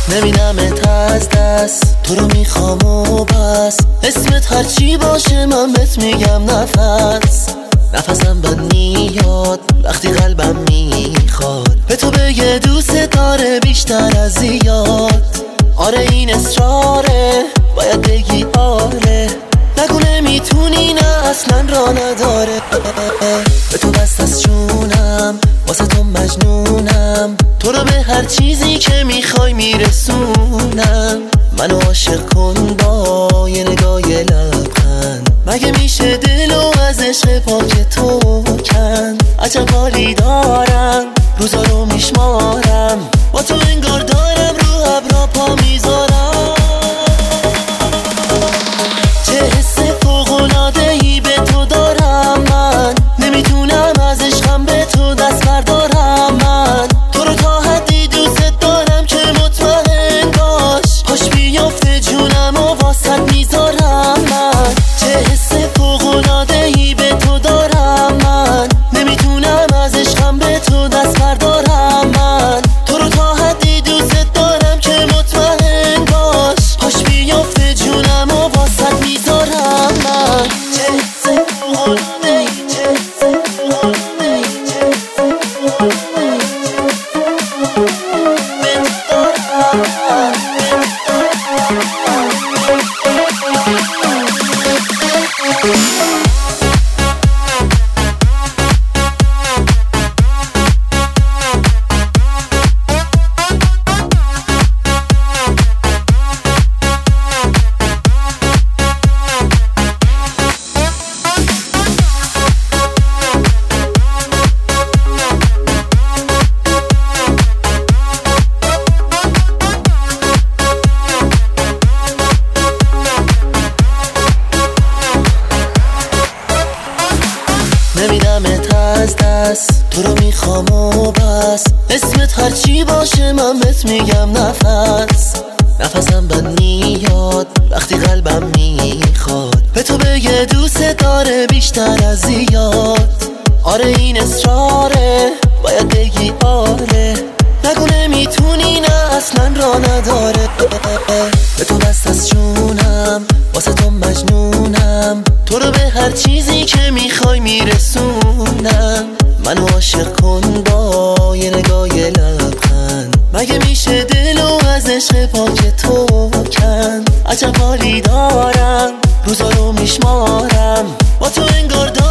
نمیدمت از دست، تو رو میخوام و بس. اسمت هرچی باشه من بهت میگم نفسم بد میاد وقتی قلبم میخواد به تو بگه دوست داره بیشتر از زیاد. آره این اصراره، باید بگی آره، نگو نمیتونی نه اصلا را نداره. به تو بست از جونم، واسه تو مجنونم، تو رو به هر چیزی که میخوای میرسونم. منو عاشق کن با یه نگاه یه لبخند، مگه میشه دلو از عشق پاک تو کن؟ عجب حالی دارم، روزا رو میشمارم، با تو انگار دارم رو ابرا پا میذارم. چه حس فوق‌العاده‌ای به تو دارم من، نمیتونم از عشقم به تو دست بردارم. من تو رو تا حدی دوست دارم که مطمئن باش، پاش بیافته جونم و واسط میذارم. من چه حس فوق‌العاده‌ای به تو دارم من، نمیتونم از عشقم به تو دست بردارم. من تو رو تا حدی دوست دارم که مطمئن باش، پاش بیافته جونم و واسط میذارم. من چه حس فوق‌العاده‌ای، چه حس فوق‌العاده‌ای، چه حس فوق‌العاده‌ای به تو دارم. نمیدمت از دست، تو رو میخوام و بس. اسمت هرچی باشه من بهت میگم نفسم بد میاد وقتی قلبم میخواد به تو بگه دوست داره بیشتر از زیاد. آره این اصراره، باید بگی آره، نگو نمیتونی نه اصلا را نداره. به تو بست از جونم، واسه تو مجنونم، تو رو به هر چیزی که میخوای میرسونم. منو عاشق کن با یه نگاه یه لبخند، مگه میشه دلو از عشق پاک تو کن؟ عجب حالی دارم، روزا رو میشمارم، با تو انگار